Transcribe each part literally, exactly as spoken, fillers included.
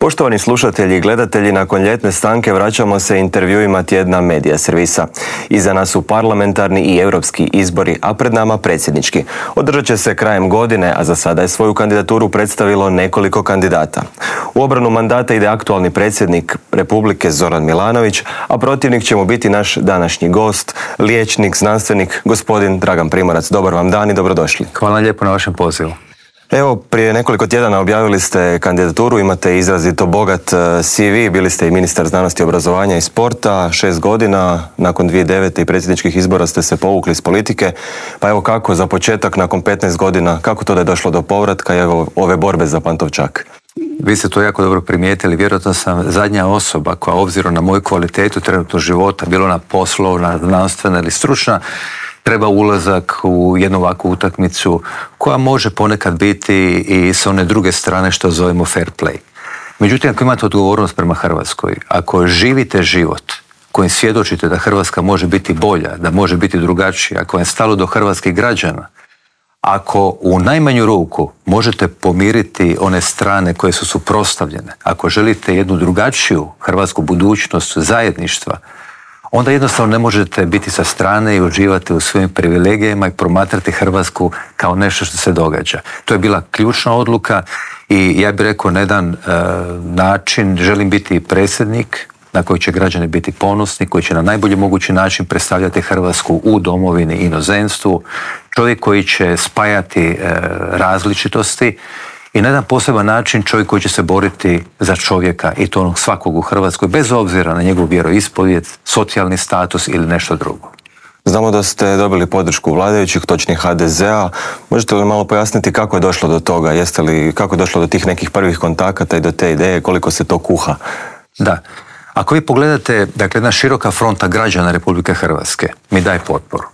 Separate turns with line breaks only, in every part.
Poštovani slušatelji i gledatelji, nakon ljetne stanke vraćamo se intervjuima tjedna Medija servisa. Iza nas su parlamentarni i europski izbori, a pred nama predsjednički. Održat će se krajem godine, a za sada je svoju kandidaturu predstavilo nekoliko kandidata. U obranu mandata ide aktualni predsjednik Republike Zoran Milanović, a protivnik će mu biti naš današnji gost, liječnik, znanstvenik, gospodin Dragan Primorac. Dobar vam dan i dobrodošli.
Hvala lijepo na vašem pozivu.
Evo, prije nekoliko tjedana objavili ste kandidaturu, imate izrazito bogat C V, bili ste i ministar znanosti, obrazovanja i sporta, šest godina, nakon dvije tisuće devete i predsjedničkih izbora ste se povukli iz politike. Pa evo kako za početak, nakon petnaest godina, kako to da je došlo do povratka i evo ove borbe za Pantovčak?
Vi ste to jako dobro primijetili, vjerojatno sam zadnja osoba koja, obzirom na moju kvalitetu trenutno života, bilo na poslovna, znanstvena ili stručna, treba ulazak u jednu ovakvu utakmicu koja može ponekad biti i s one druge strane što zovemo fair play. Međutim, ako imate odgovornost prema Hrvatskoj, ako živite život kojim svjedočite da Hrvatska može biti bolja, da može biti drugačija, ako je stalo do hrvatskih građana, ako u najmanju ruku možete pomiriti one strane koje su suprotstavljene, ako želite jednu drugačiju hrvatsku budućnost zajedništva, onda jednostavno ne možete biti sa strane i uživati u svojim privilegijama i promatrati Hrvatsku kao nešto što se događa. To je bila ključna odluka i ja bih rekao na jedan e, način želim biti predsjednik na koji će građani biti ponosni, koji će na najbolji mogući način predstavljati Hrvatsku u domovini i inozemstvu, čovjek koji će spajati e, različitosti i na jedan poseban način čovjek koji će se boriti za čovjeka i to onog svakog u Hrvatskoj, bez obzira na njegov vjeroispovijed, socijalni status ili nešto drugo.
Znamo da ste dobili podršku vladajućih, točnije H D Z-a. Možete li malo pojasniti kako je došlo do toga? Jeste li, kako je došlo do tih nekih prvih kontakata i do te ideje, koliko se to kuha?
Da. Ako vi pogledate, dakle, jedna široka fronta građana Republike Hrvatske mi daje potporu.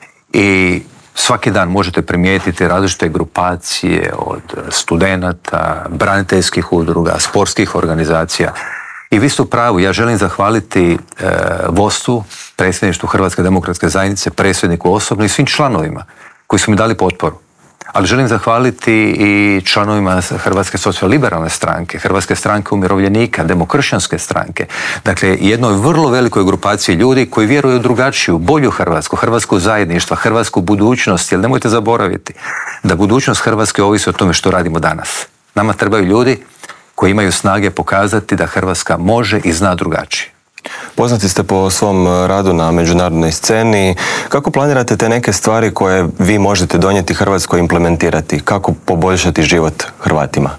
I svaki dan možete primijetiti različite grupacije od studenata, braniteljskih udruga, sportskih organizacija. I vi ste u pravu, ja želim zahvaliti e, vodstvu, predsjedništvu Hrvatske demokratske zajednice, predsjedniku osobno i svim članovima koji su mi dali potporu. Ali želim zahvaliti i članovima Hrvatske socijaliberalne stranke, Hrvatske stranke umirovljenika, demokršćanske stranke. Dakle, jednoj vrlo velikoj grupaciji ljudi koji vjeruju u drugačiju, bolju Hrvatsku, Hrvatsku zajedništva, Hrvatsku budućnost, jer nemojte zaboraviti da budućnost Hrvatske ovisi o tome što radimo danas. Nama trebaju ljudi koji imaju snage pokazati da Hrvatska može i zna drugačije.
Poznati ste po svom radu na međunarodnoj sceni. Kako planirate te neke stvari koje vi možete donijeti Hrvatskoj implementirati? Kako poboljšati život Hrvatima?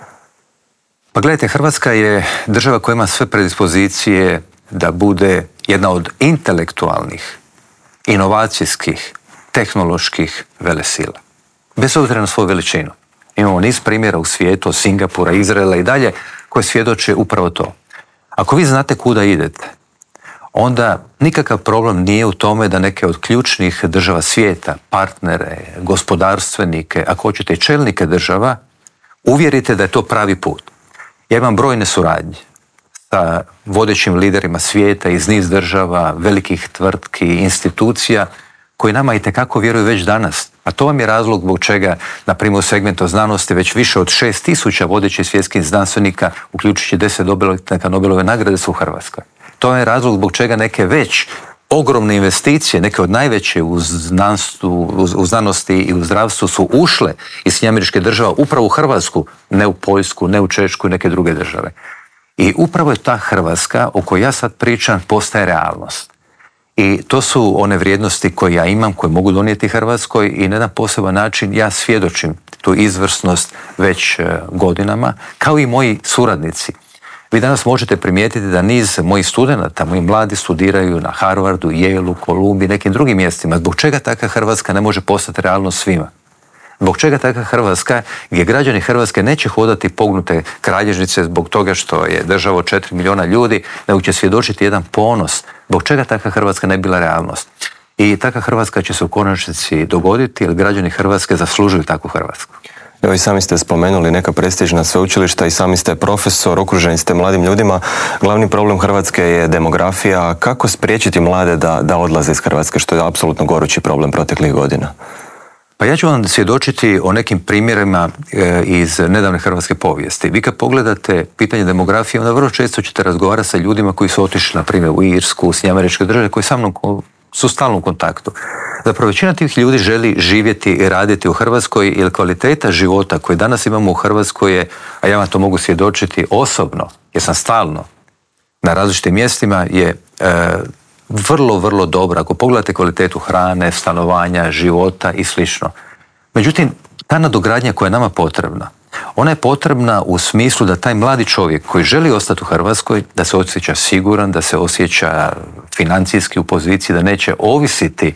Pa gledajte, Hrvatska je država koja ima sve predispozicije da bude jedna od intelektualnih, inovacijskih, tehnoloških velesila. Bez obzira na svoju veličinu. Imamo niz primjera u svijetu, od Singapura, Izraela i dalje, koje svjedoče upravo to. Ako vi znate kuda idete, onda nikakav problem nije u tome da neke od ključnih država svijeta, partnere, gospodarstvenike, ako hoćete i čelnike država, uvjerite da je to pravi put. Ja imam brojne suradnje sa vodećim liderima svijeta iz niz država, velikih tvrtki, institucija, koji nama itekako vjeruju već danas. A to vam je razlog zbog čega, na primjer u segmentu znanosti, već više od šest tisuća vodećih svjetskih znanstvenika, uključujući deset dobitnika Nobelove nagrade, su u Hrvatskoj. To je razlog zbog čega neke već ogromne investicije, neke od najveće u, znanstvu, u znanosti i u zdravstvu su ušle iz Sjedinjenih Američkih Država upravo u Hrvatsku, ne u Poljsku, ne u Češku i neke druge države. I upravo je ta Hrvatska o kojoj ja sad pričam postaje realnost. I to su one vrijednosti koje ja imam, koje mogu donijeti Hrvatskoj i na jedan poseban način ja svjedočim tu izvrsnost već godinama, kao i moji suradnici. Vi danas možete primijetiti da niz mojih studenata, moji mladi studiraju na Harvardu, Yaleu, Kolumbiji, nekim drugim mjestima. Zbog čega takva Hrvatska ne može postati realnost svima? Zbog čega takva Hrvatska, gdje građani Hrvatske neće hodati pognute kralježnice zbog toga što je država od četiri milijuna ljudi, nego će svjedočiti jedan ponos. Zbog čega takva Hrvatska ne bila realnost? I takva Hrvatska će se u konačnici dogoditi, jer građani Hrvatske zaslužuju takvu Hrvatsku.
Evo i sami ste spomenuli neka prestižna sveučilišta i sami ste profesor, okruženi ste mladim ljudima. Glavni problem Hrvatske je demografija. Kako spriječiti mlade da, da odlaze iz Hrvatske, što je apsolutno gorući problem proteklih godina?
Pa ja ću vam svjedočiti o nekim primjerima iz nedavne hrvatske povijesti. Vi kad pogledate pitanje demografije, onda vrlo često ćete razgovarati sa ljudima koji su otišli, na primjer, u Irsku, s Američke države, koji sa mnom su stalno u kontaktu. Zapravo većina tih ljudi želi živjeti i raditi u Hrvatskoj, jer kvaliteta života koju danas imamo u Hrvatskoj je, a ja vam to mogu svjedočiti osobno, jer sam stalno na različitim mjestima, je e, vrlo, vrlo dobra. Ako pogledate kvalitetu hrane, stanovanja, života i slično. Međutim, ta nadogradnja koja je nama potrebna, ona je potrebna u smislu da taj mladi čovjek koji želi ostati u Hrvatskoj, da se osjeća siguran, da se osjeća financijski u poziciji, da neće ovisiti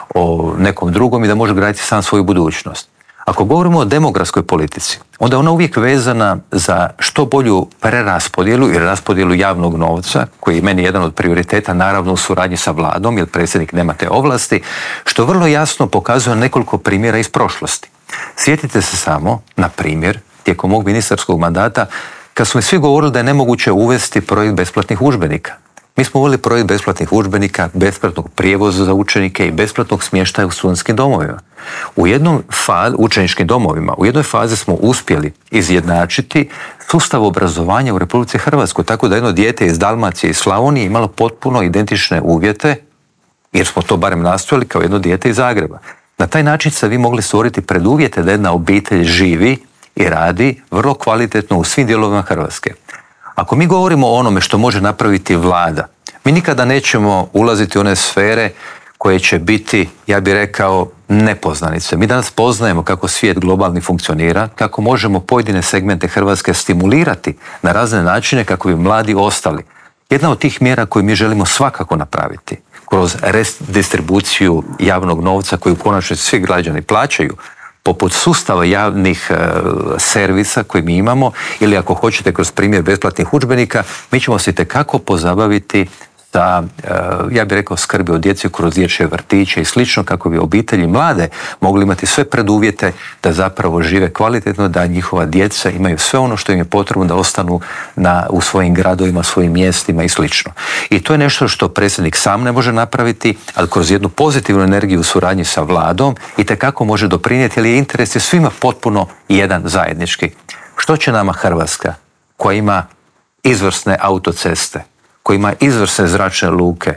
o nekom drugom i da može graditi sam svoju budućnost. Ako govorimo o demografskoj politici, onda je ona uvijek vezana za što bolju preraspodjelu i raspodjelu javnog novca, koji je meni jedan od prioriteta, naravno u suradnji sa vladom, jer predsjednik nema te ovlasti, što vrlo jasno pokazuje nekoliko primjera iz prošlosti. Sjetite se samo, na primjer, tijekom mog ministarskog mandata, kad smo svi govorili da je nemoguće uvesti projekt besplatnih udžbenika. Mi smo uveli projekt besplatnih udžbenika, besplatnog prijevoza za učenike i besplatnog smještaja u studentskim domovima. U jednom fazi, učeničkim domovima, u jednoj fazi smo uspjeli izjednačiti sustav obrazovanja u Republici Hrvatskoj, tako da jedno dijete iz Dalmacije i Slavonije imalo potpuno identične uvjete, jer smo to barem nastojali, kao jedno dijete iz Zagreba. Na taj način ste vi mogli stvoriti preduvjete da jedna obitelj živi i radi vrlo kvalitetno u svim dijelovima Hrvatske. Ako mi govorimo o onome što može napraviti vlada, mi nikada nećemo ulaziti u one sfere koje će biti, ja bih rekao, nepoznanice. Mi danas poznajemo kako svijet globalni funkcionira, kako možemo pojedine segmente Hrvatske stimulirati na razne načine kako bi mladi ostali. Jedna od tih mjera koju mi želimo svakako napraviti kroz redistribuciju javnog novca koju u konačnici svi građani plaćaju, poput sustava javnih e, servisa koje mi imamo, ili ako hoćete kroz primjer besplatnih udžbenika, mi ćemo se itekako pozabaviti sa, e, ja bih rekao, skrbi o djeci kroz dječje vrtiće i slično, kako bi obitelji mlade mogli imati sve preduvjete da zapravo žive kvalitetno, da njihova djeca imaju sve ono što im je potrebno da ostanu na, u svojim gradovima, svojim mjestima i slično. I to je nešto što predsjednik sam ne može napraviti, ali kroz jednu pozitivnu energiju u suradnji sa vladom itekako može doprinijeti, jer je interes je svima potpuno jedan zajednički. Što će nama Hrvatska, koja ima izvrsne autoceste, koja ima izvrsne zračne luke,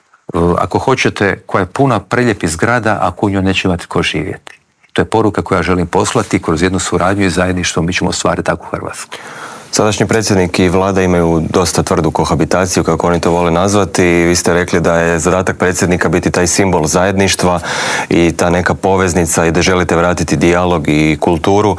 ako hoćete, koja je puna preljepih zgrada, ako u njoj neće imati ko živjeti. To je poruka koju ja želim poslati kroz jednu suradnju i zajedništvo, mi ćemo ostvariti takvu Hrvatsku.
Sadašnji predsjednik i vlada imaju dosta tvrdu kohabitaciju, kako oni to vole nazvati. Vi ste rekli da je zadatak predsjednika biti taj simbol zajedništva i ta neka poveznica i da želite vratiti dijalog i kulturu.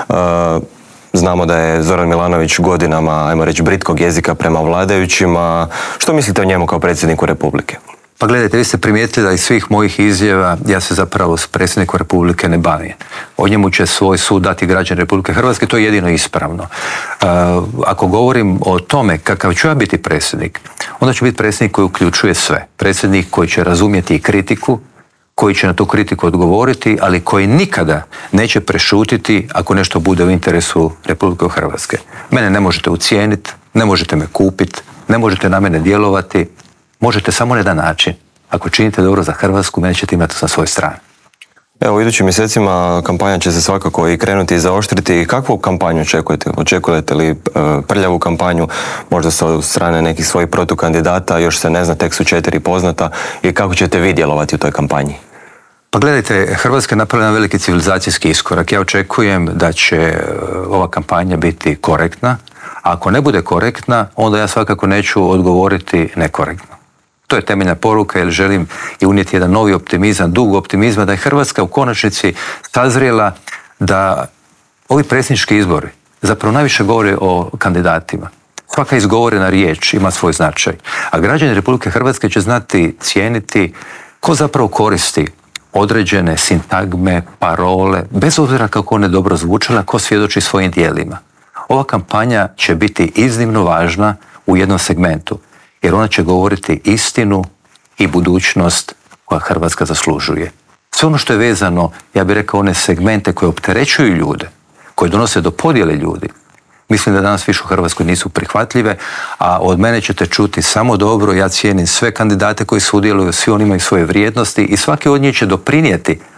Znamo da je Zoran Milanović godinama, ajmo reći, britkog jezika prema vladajućima. Što mislite o njemu kao predsjedniku Republike?
Pa gledajte, vi ste primijetili da iz svih mojih izjava ja se zapravo s predsjednikom Republike ne bavim. O njemu će svoj sud dati građani Republike Hrvatske, to je jedino ispravno. Uh, ako govorim o tome kakav ću ja biti predsjednik, onda ću biti predsjednik koji uključuje sve. Predsjednik koji će razumjeti i kritiku, koji će na tu kritiku odgovoriti, ali koji nikada neće prešutiti ako nešto bude u interesu Republike Hrvatske. Mene ne možete ucijeniti, ne možete me kupiti, ne možete na mene djelovati, možete samo na jedan način. Ako činite dobro za Hrvatsku, mene ćete imati na svojoj strani.
Evo, u idućim mjesecima kampanja će se svakako i krenuti i zaoštriti. Kakvu kampanju očekujete? Očekujete li prljavu kampanju, možda sa strane nekih svojih protukandidata, još se ne zna, tek su četiri poznata, i kako ćete vi djelovati u toj kampanji?
Pa gledajte, Hrvatska je napravila veliki civilizacijski iskorak. Ja očekujem da će ova kampanja biti korektna, a ako ne bude korektna, onda ja svakako neću odgovoriti nekorektno. To je temeljna poruka, jer želim i unijeti jedan novi optimizam, dug optimizma, da je Hrvatska u konačnici sazrijela da ovi predsjednički izbori zapravo najviše govore o kandidatima. Svaka izgovorena riječ ima svoj značaj, a građani Republike Hrvatske će znati cijeniti ko zapravo koristi određene sintagme, parole, bez obzira kako one dobro zvučala, ko svjedoči svojim dijelima. Ova kampanja će biti iznimno važna u jednom segmentu, jer ona će govoriti istinu i budućnost koja Hrvatska zaslužuje. Sve ono što je vezano, ja bih rekao, one segmente koje opterećuju ljude, koje donose do podjele ljudi, mislim da danas više u Hrvatskoj nisu prihvatljive, a od mene ćete čuti samo dobro. Ja cijenim sve kandidate koji sudjeluju, svi oni imaju svoje vrijednosti i svaki od njih će doprinijeti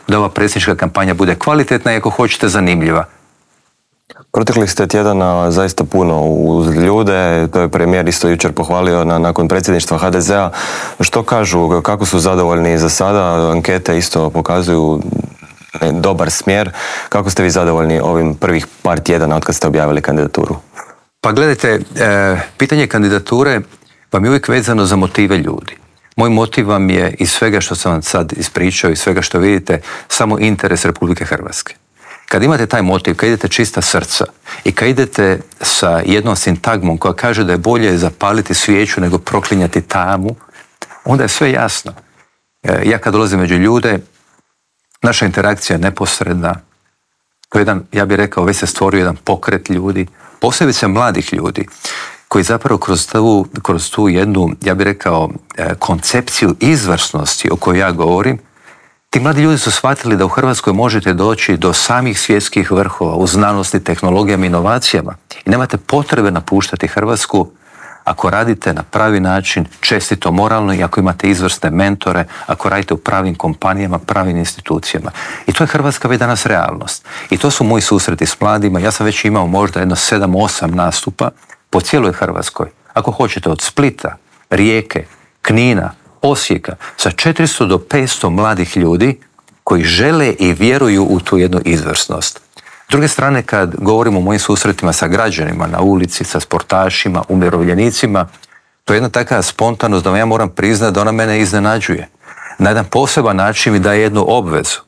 da ova predsjednička kampanja bude kvalitetna i ako hoćete zanimljiva.
Proteklih ste tjedana zaista puno uz ljude, to je premijer isto jučer pohvalio na, nakon predsjedništva ha de zea. Što kažu, kako su zadovoljni za sada? Ankete isto pokazuju dobar smjer. Kako ste vi zadovoljni ovim prvih par tjedana od kad ste objavili kandidaturu?
Pa gledajte, e, pitanje kandidature vam je uvijek vezano za motive ljudi. Moj motiv vam je iz svega što sam vam sad ispričao, iz svega što vidite, samo interes Republike Hrvatske. Kad imate taj motiv, kad idete čista srca i kad idete sa jednom sintagmom koja kaže da je bolje zapaliti svijeću nego proklinjati tamu, onda je sve jasno. E, ja kad dolazim među ljude, naša interakcija je neposredna. To je jedan, ja bih rekao, već se stvorio jedan pokret ljudi, posebice mladih ljudi, koji zapravo kroz tu, kroz tu jednu, ja bih rekao, koncepciju izvrsnosti o kojoj ja govorim, ti mladi ljudi su shvatili da u Hrvatskoj možete doći do samih svjetskih vrhova u znanosti, tehnologijama, inovacijama i nemate potrebe napuštati Hrvatsku ako radite na pravi način, čestito, moralno i ako imate izvrsne mentore, ako radite u pravim kompanijama, pravim institucijama. I to je Hrvatska već danas realnost. I to su moji susreti s mladima. Ja sam već imao možda jedno sedam osam nastupa po cijeloj Hrvatskoj. Ako hoćete od Splita, Rijeke, Knina, Osijeka, sa četiristo do petsto mladih ljudi koji žele i vjeruju u tu jednu izvrsnost. S druge strane, kad govorimo o mojim susretima sa građanima na ulici, sa sportašima, umirovljenicima, to je jedna takva spontanost da vam ja moram priznati da ona mene iznenađuje. Na jedan poseban način mi daje jednu obvezu.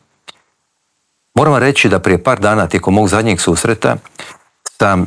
Moram vam reći da prije par dana tijekom mog zadnjeg susreta sam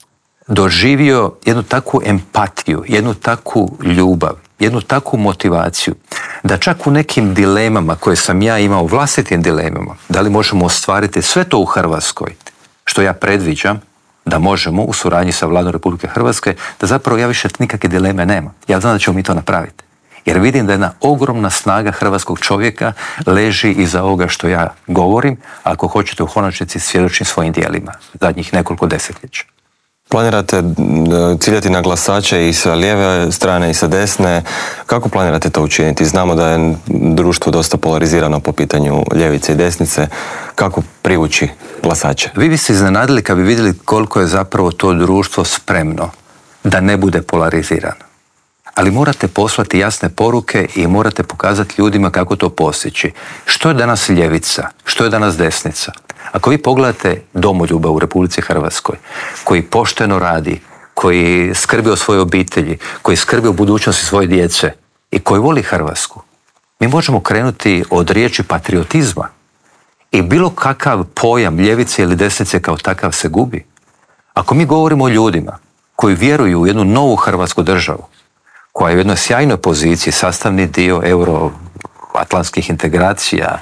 doživio jednu takvu empatiju, jednu takvu ljubav, jednu takvu motivaciju, da čak u nekim dilemama koje sam ja imao, vlastitim dilemama, da li možemo ostvariti sve to u Hrvatskoj, što ja predviđam da možemo u suradnji sa Vladom Republike Hrvatske, da zapravo ja više nikakve dileme nema. Ja znam da ćemo mi to napraviti. Jer vidim da jedna ogromna snaga hrvatskog čovjeka leži iza ovoga što ja govorim, ako hoćete u konačnici svjedočim svojim djelima zadnjih nekoliko desetljeća.
Planirate ciljati na glasače i sa lijeve strane i sa desne. Kako planirate to učiniti? Znamo da je društvo dosta polarizirano po pitanju ljevice i desnice. Kako privući glasače?
Vi biste iznenadili kad bi vidjeli koliko je zapravo to društvo spremno da ne bude polarizirano. Ali morate poslati jasne poruke i morate pokazati ljudima kako to postići. Što je danas ljevica? Što je danas desnica? Ako vi pogledate domoljuba u Republici Hrvatskoj, koji pošteno radi, koji skrbi o svojoj obitelji, koji skrbi o budućnosti svoje djece i koji voli Hrvatsku, mi možemo krenuti od riječi patriotizma i bilo kakav pojam ljevice ili desnice kao takav se gubi. Ako mi govorimo o ljudima koji vjeruju u jednu novu Hrvatsku državu, koja je u jednoj sjajnoj poziciji, sastavni dio euroatlantskih integracija,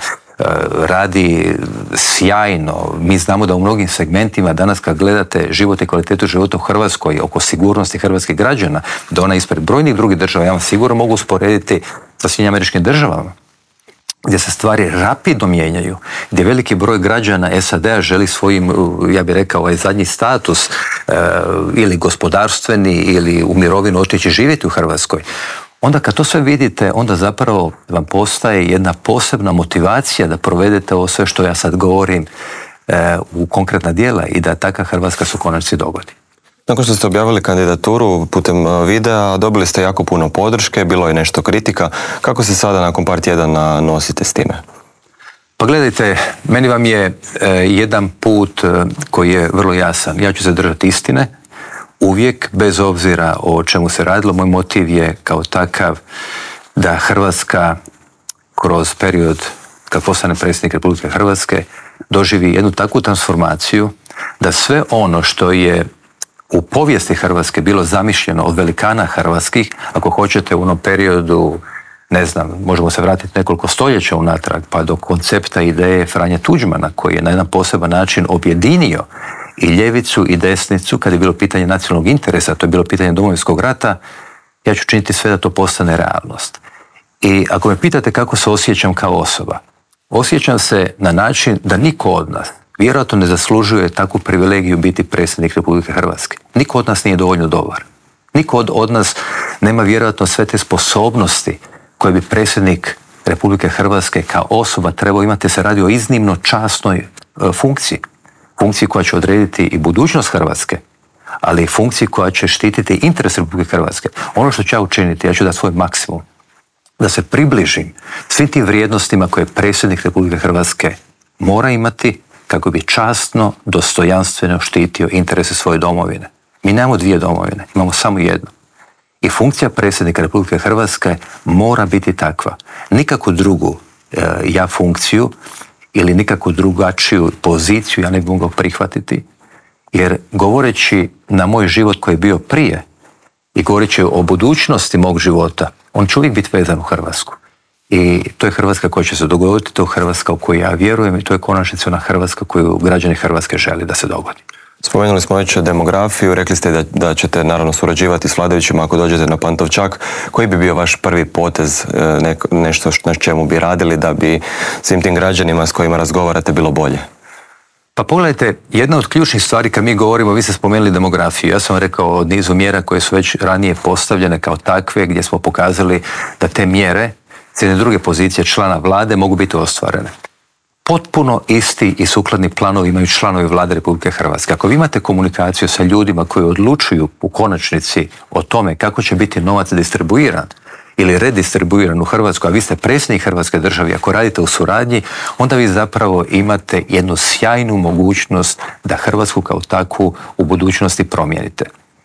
radi sjajno. Mi znamo da u mnogim segmentima danas kad gledate život i kvalitetu života u Hrvatskoj, oko sigurnosti hrvatskih građana, da ona ispred brojnih drugih država, ja vam sigurno mogu usporediti sa Sjedinjenim Američkim Državama, gdje se stvari rapidno mijenjaju, gdje veliki broj građana es a de-a želi svojim, ja bih rekao, ovaj zadnji status e, ili gospodarstveni ili u mirovinu otići živjeti u Hrvatskoj. Onda kad to sve vidite, onda zapravo vam postaje jedna posebna motivacija da provedete ovo sve što ja sad govorim e, u konkretna djela i da taka Hrvatska se u konačnici dogodi.
Nakon što ste objavili kandidaturu putem videa, dobili ste jako puno podrške, bilo je nešto kritika. Kako se sada nakon par tjedana nosite s time?
Pa gledajte, meni vam je e, jedan put e, koji je vrlo jasan. Ja ću se držati istine, uvijek, bez obzira o čemu se radilo. Moj motiv je kao takav da Hrvatska kroz period kad postane predsjednik Republike Hrvatske doživi jednu takvu transformaciju da sve ono što je u povijesti Hrvatske bilo zamišljeno od velikana hrvatskih, ako hoćete u onom periodu, ne znam, možemo se vratiti nekoliko stoljeća unatrag, pa do koncepta ideje Franje Tuđmana, koji je na jedan poseban način objedinio i ljevicu i desnicu, kad je bilo pitanje nacionalnog interesa, to je bilo pitanje Domovinskog rata, ja ću činiti sve da to postane realnost. I ako me pitate kako se osjećam kao osoba, osjećam se na način da niko od nas vjerojatno ne zaslužuje takvu privilegiju biti predsjednik Republike Hrvatske. Niko od nas nije dovoljno dobar. Niko od, od nas nema vjerojatno sve te sposobnosti koje bi predsjednik Republike Hrvatske kao osoba treba imati, se radi o iznimno časnoj e, funkciji. Funkciji koja će odrediti i budućnost Hrvatske, ali i funkciji koja će štititi interes Republike Hrvatske. Ono što ću ja učiniti, ja ću dati svoj maksimum da se približim svim tim vrijednostima koje predsjednik Republike Hrvatske mora imati kako bi časno, dostojanstveno štitio interese svoje domovine. Mi nemamo dvije domovine, imamo samo jednu. I funkcija predsjednika Republike Hrvatske mora biti takva. Nikakvu drugu e, ja funkciju ili nikakvu drugačiju poziciju ja ne bi mogao prihvatiti, jer govoreći na moj život koji je bio prije i govoreći o budućnosti mog života, on će uvijek biti vezan u Hrvatsku. I to je Hrvatska koja će se dogoditi, to je Hrvatska u koju ja vjerujem i to je konačnica ona Hrvatska koju građani Hrvatske žele da se dogodi.
Spomenuli smo već demografiju, rekli ste da, da ćete naravno surađivati s vladajućima ako dođete na Pantovčak. Koji bi bio vaš prvi potez, ne, nešto na čemu bi radili da bi svim tim građanima s kojima razgovarate bilo bolje?
Pa pogledajte, jedna od ključnih stvari kad mi govorimo, vi ste spomenuli demografiju, ja sam rekao o nizu mjera koje su već ranije postavljene kao takve, gdje smo pokazali da te mjere s jedne druge pozicije člana vlade mogu biti ostvarene. Potpuno isti i sukladni planovi imaju članovi vlade Republike Hrvatske. Ako vi imate komunikaciju sa ljudima koji odlučuju u konačnici o tome kako će biti novac distribuiran ili redistribuiran u Hrvatsku, a vi ste predsjednik Hrvatske države, ako radite u suradnji, onda vi zapravo imate jednu sjajnu mogućnost da Hrvatsku kao takvu u budućnosti promijenite.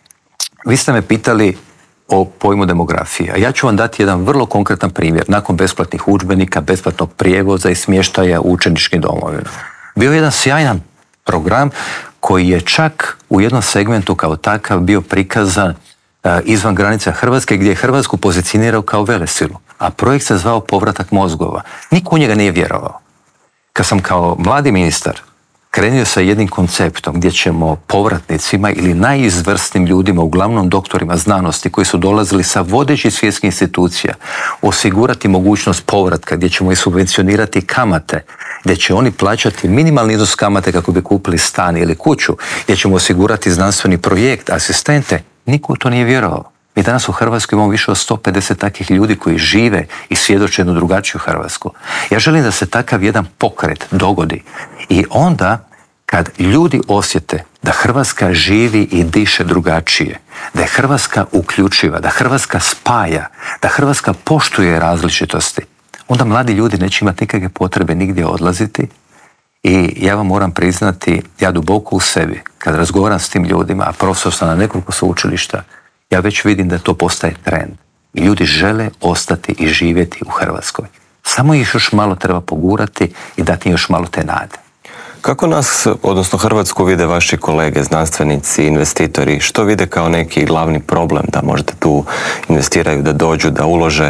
Vi ste me pitali o pojmu demografije. A ja ću vam dati jedan vrlo konkretan primjer. Nakon besplatnih udžbenika, besplatnog prijevoza i smještaja u učeničkim domovima. Bio je jedan sjajan program koji je čak u jednom segmentu kao takav bio prikazan uh, izvan granica Hrvatske, gdje je Hrvatsku pozicionirao kao velesilu. A projekt se zvao Povratak mozgova. Niko u njega nije vjerovao. Kad sam kao mladi ministar krenio sa jednim konceptom gdje ćemo povratnicima ili najizvrsnim ljudima, uglavnom doktorima znanosti koji su dolazili sa vodećih svjetskih institucija, osigurati mogućnost povratka, gdje ćemo i subvencionirati kamate, gdje će oni plaćati minimalni iznos kamate kako bi kupili stan ili kuću, gdje ćemo osigurati znanstveni projekt, asistente, niko u to nije vjerovao. Mi danas u Hrvatskoj imamo više od sto pedeset takvih ljudi koji žive i svjedoče jednu drugačiju Hrvatsku. Ja želim da se takav jedan pokret dogodi. I onda, kad ljudi osjete da Hrvatska živi i diše drugačije, da je Hrvatska uključiva, da Hrvatska spaja, da Hrvatska poštuje različitosti, onda mladi ljudi neće imati nikakve potrebe nigdje odlaziti. I ja vam moram priznati, ja duboko u sebi, kad razgovaram s tim ljudima, a profesor sam na nekoliko sveučilišta, ja već vidim da to postaje trend. I ljudi žele ostati i živjeti u Hrvatskoj. Samo ih još malo treba pogurati i dati im još malo te nade.
Kako nas, odnosno Hrvatsku, vide vaši kolege, znanstvenici, investitori? Što vide kao neki glavni problem da možda tu investiraju, da dođu, da ulože?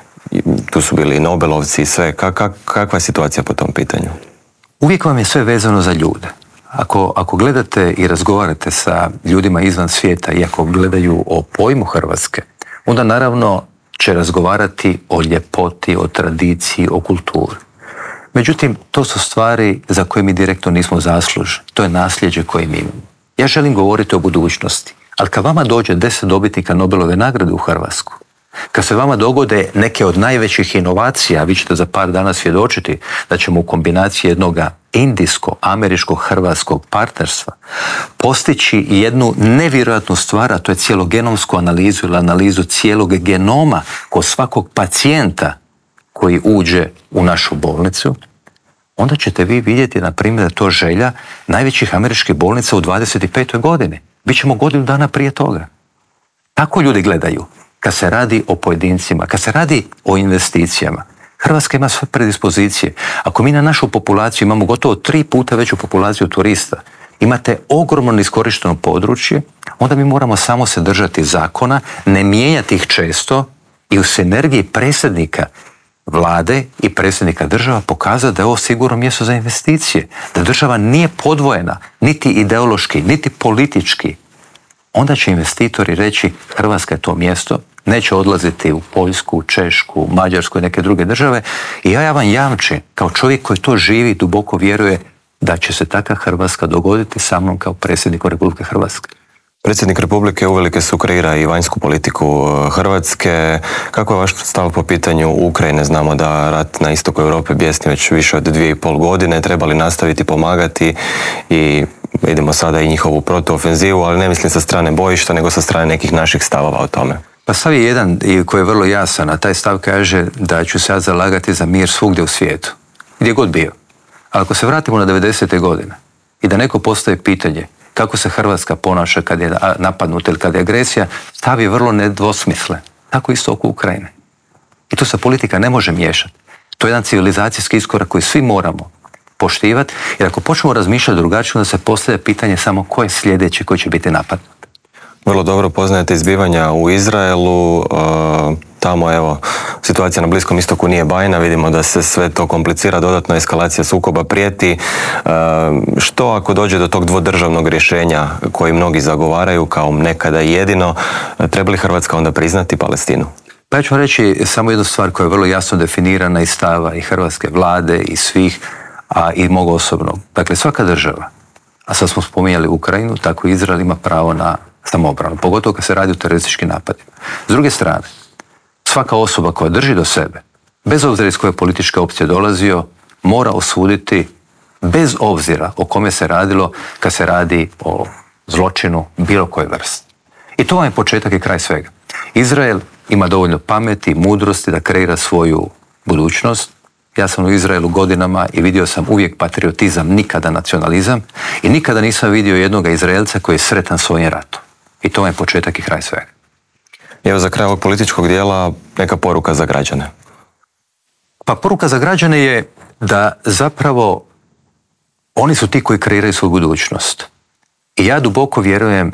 Tu su bili i Nobelovci i sve. Kak, kakva je situacija po tom pitanju?
Uvijek vam je sve vezano za ljude. Ako, ako gledate i razgovarate sa ljudima izvan svijeta i ako gledaju o pojmu Hrvatske, onda naravno će razgovarati o ljepoti, o tradiciji, o kulturi. Međutim, to su stvari za koje mi direktno nismo zaslužni. To je nasljeđe koje mi imamo. Ja želim govoriti o budućnosti, ali kad vama dođe deset dobitnika Nobelove nagrade u Hrvatsku, kad se vama dogode neke od najvećih inovacija, vi ćete za par dana svjedočiti da ćemo u kombinaciji jednog indijsko-američko-hrvatskog partnerstva postići jednu nevjerojatnu stvar, a to je cijelogenomsku analizu ili analizu cijelog genoma kod svakog pacijenta koji uđe u našu bolnicu, onda ćete vi vidjeti, na primjer, da je to želja najvećih američkih bolnica u dvadeset petoj godini. Bićemo godinu dana prije toga. Tako ljudi gledaju. Kad se radi o pojedincima, kad se radi o investicijama, Hrvatska ima sve predispozicije. Ako mi na našu populaciju imamo gotovo tri puta veću populaciju turista, imate ogromno neiskorišteno područje, onda mi moramo samo se držati zakona, ne mijenjati ih često i u sinergiji predsjednika vlade i predsjednika država pokazati da je ovo sigurno mjesto za investicije, da država nije podvojena, niti ideološki, niti politički. Onda će investitori reći Hrvatska je to mjesto, neće odlaziti u Poljsku, Češku, Mađarsku i neke druge države. I ja, ja vam jamčim, kao čovjek koji to živi, duboko vjeruje da će se takva Hrvatska dogoditi sa mnom kao predsjednikom Republike Hrvatske.
Predsjednik Republike uvelike sukreira i vanjsku politiku Hrvatske. Kako je vaš stav po pitanju Ukrajine? Znamo da rat na istoku Europe bijesni već više od dvije i pol godine. Trebali nastaviti pomagati i vidimo sada i njihovu protuofenzivu, ali ne mislim sa strane bojišta, nego sa strane nekih naših stavova o tome.
Pa stav je jedan koji je vrlo jasan, a taj stav kaže da ću se ja zalagati za mir svugdje u svijetu, gdje god bio. Ali ako se vratimo na devedesete godine i da neko postavi pitanje kako se Hrvatska ponaša kad je napadnuta ili kad je agresija, stav je vrlo nedvosmislen. Tako isto oko Ukrajine. I tu se politika ne može miješati. To je jedan civilizacijski iskorak koji svi moramo poštivati, jer ako počnemo razmišljati drugačije, onda se postavlja pitanje samo ko je sljedeći koji će biti napadnut.
Vrlo dobro poznajete izbivanja u Izraelu, e, tamo evo, situacija na Bliskom istoku nije bajna, vidimo da se sve to komplicira, dodatno eskalacija sukoba prijeti. E, što ako dođe do tog dvodržavnog rješenja koji mnogi zagovaraju kao nekada jedino, treba li Hrvatska onda priznati Palestinu?
Pa ja ću reći samo jednu stvar koja je vrlo jasno definirana iz stava i hrvatske vlade i svih, a i mog osobnog. Dakle, svaka država, a sad smo spominjali Ukrajinu, tako i Izrael ima pravo na samoobranu, pogotovo kad se radi o terorističkim napadima. S druge strane, svaka osoba koja drži do sebe, bez obzira iz koje političke opcije dolazio, mora osuditi bez obzira o kome se radilo kad se radi o zločinu bilo koje vrste. I to vam je početak i kraj svega. Izrael ima dovoljno pameti i mudrosti da kreira svoju budućnost. Ja sam u Izraelu godinama i vidio sam uvijek patriotizam, nikada nacionalizam i nikada nisam vidio jednog Izraelca koji je sretan svojim ratom. I to je početak i kraj svega.
Evo za kraj ovog političkog dijela neka poruka za građane.
Pa poruka za građane je da zapravo oni su ti koji kreiraju svoju budućnost. I ja duboko vjerujem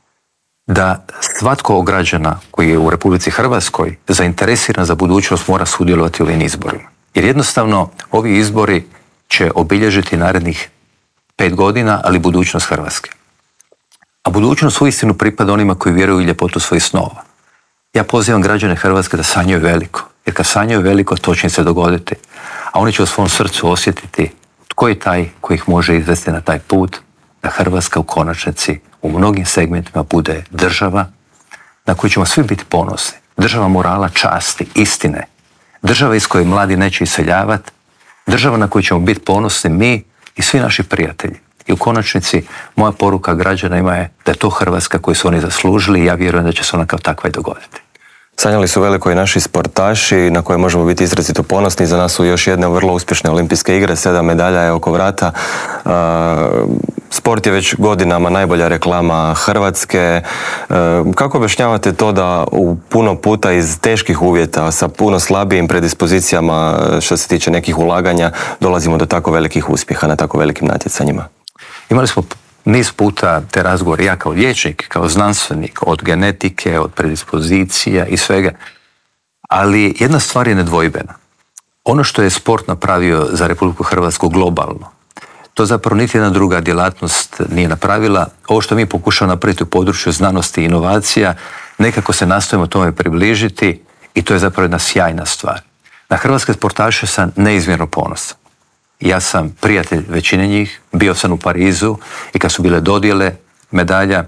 da svatko od građana koji je u Republici Hrvatskoj zainteresiran za budućnost mora sudjelovati u ovim izborima. Jer jednostavno ovi izbori će obilježiti narednih pet godina, ali budućnost Hrvatske. A budućnost uistinu pripada onima koji vjeruju u ljepotu svojih snova. Ja pozivam građane Hrvatske da sanjaju veliko, jer kad sanjaju veliko, to će im se dogoditi. A oni će u svom srcu osjetiti tko je taj koji ih može izvesti na taj put, da Hrvatska u konačnici u mnogim segmentima bude država na koju ćemo svi biti ponosni. Država morala, časti, istine. Država iz koje mladi neće iseljavati. Država na koju ćemo biti ponosni mi i svi naši prijatelji. I u konačnici moja poruka građanima je da je to Hrvatska koju su oni zaslužili i ja vjerujem da će se ona kao takva i dogoditi.
Sanjali su veliko i naši sportaši na koje možemo biti izrazito ponosni. Za nas su još jedne vrlo uspješne olimpijske igre, sedam medalja je oko vrata. Sport je već godinama najbolja reklama Hrvatske. Kako objašnjavate to da u puno puta iz teških uvjeta sa puno slabijim predispozicijama što se tiče nekih ulaganja dolazimo do tako velikih uspjeha na tako velikim natjecanjima?
Imali smo niz puta te razgovore, ja kao liječnik, kao znanstvenik, od genetike, od predispozicija i svega. Ali jedna stvar je nedvojbena. Ono što je sport napravio za Republiku Hrvatsku globalno, to zapravo niti jedna druga djelatnost nije napravila. Ovo što mi pokušamo napraviti u području znanosti i inovacija, nekako se nastojimo tome približiti i to je zapravo jedna sjajna stvar. Na hrvatske sportaše sam neizmjerno ponosan. Ja sam prijatelj većine njih, bio sam u Parizu i kad su bile dodjele medalja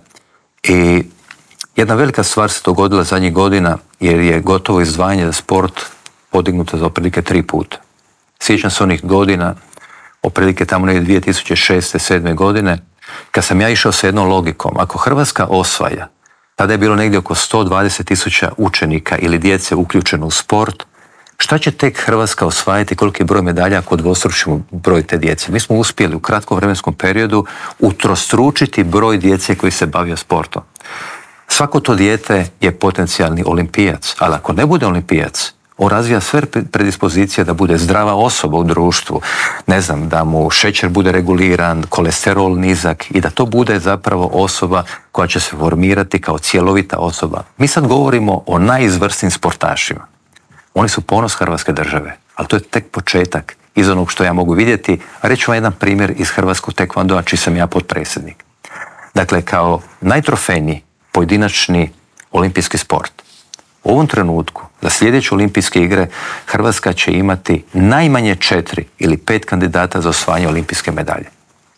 i jedna velika stvar se dogodila zadnjih godina jer je gotovo izdvajanje za sport podignuto za otprilike tri puta. Sjećam se onih godina, otprilike tamo negdje dvije tisuće šeste sedme godine, kad sam ja išao sa jednom logikom, ako Hrvatska osvaja, tada je bilo negdje oko sto dvadeset tisuća učenika ili djece uključeno u sport, šta će tek Hrvatska osvajati, koliki broj medalja ako dvostručimo broj te djece? Mi smo uspjeli u kratkom vremenskom periodu utrostručiti broj djece koji se bavio sportom. Svako to dijete je potencijalni olimpijac, ali ako ne bude olimpijac, on razvija sve predispozicije da bude zdrava osoba u društvu, ne znam, da mu šećer bude reguliran, kolesterol nizak i da to bude zapravo osoba koja će se formirati kao cjelovita osoba. Mi sad govorimo o najizvrsnijim sportašima. Oni su ponos Hrvatske države, ali to je tek početak iz onog što ja mogu vidjeti. A reći ću vam jedan primjer iz hrvatskog tekvondoa, čiji sam ja potpredsjednik. Dakle, kao najtrofejniji pojedinačni olimpijski sport, u ovom trenutku, za sljedeće olimpijske igre, Hrvatska će imati najmanje četiri ili pet kandidata za osvajanje olimpijske medalje.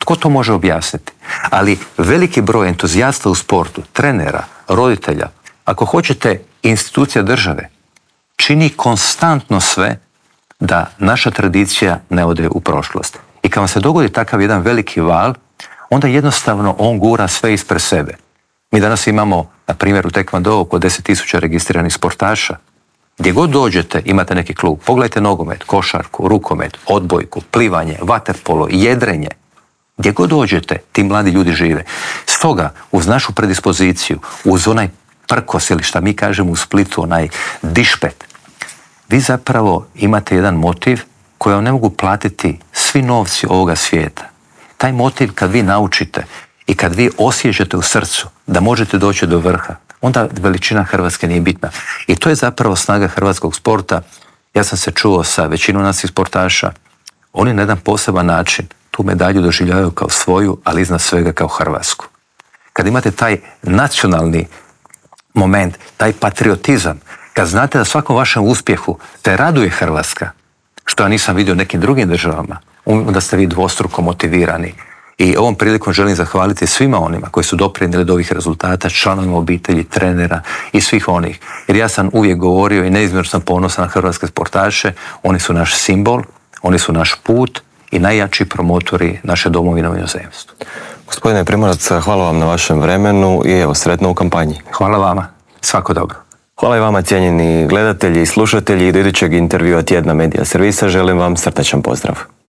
Tko to može objasniti? Ali veliki broj entuzijasta u sportu, trenera, roditelja, ako hoćete institucija države, čini konstantno sve da naša tradicija ne ode u prošlost. I kad vam se dogodi takav jedan veliki val, onda jednostavno on gura sve ispred sebe. Mi danas imamo, na primjer, u Taekwondo oko deset tisuća registriranih sportaša. Gdje god dođete, imate neki klub. Pogledajte nogomet, košarku, rukomet, odbojku, plivanje, vaterpolo, jedrenje. Gdje god dođete, ti mladi ljudi žive. Stoga, uz našu predispoziciju, uz onaj prkos ili šta mi kažemo u Splitu, onaj dišpet, vi zapravo imate jedan motiv koji vam ne mogu platiti svi novci ovoga svijeta. Taj motiv kad vi naučite i kad vi osjećate u srcu da možete doći do vrha, onda veličina Hrvatske nije bitna. I to je zapravo snaga hrvatskog sporta. Ja sam se čuo sa većinom naših sportaša, oni na jedan poseban način tu medalju doživljavaju kao svoju, ali iznad svega kao hrvatsku. Kad imate taj nacionalni moment, taj patriotizam, kad znate da svakom vašem uspjehu te raduje Hrvatska, što ja nisam vidio u nekim drugim državama, onda ste vi dvostruko motivirani. I ovom prilikom želim zahvaliti svima onima koji su doprinijeli do ovih rezultata, članovima obitelji, trenera i svih onih. Jer ja sam uvijek govorio i neizmjerno sam ponosan na hrvatske sportaše, oni su naš simbol, oni su naš put i najjači promotori naše domovine u inozemstvu.
Gospodine Primorac, hvala vam na vašem vremenu i evo, sretno u kampanji.
Hvala vama. Svako dobro.
Hvala i vama, cijenjeni gledatelji i slušatelji. Do idućeg intervjua Tjedna Medija servisa želim vam srdačan pozdrav.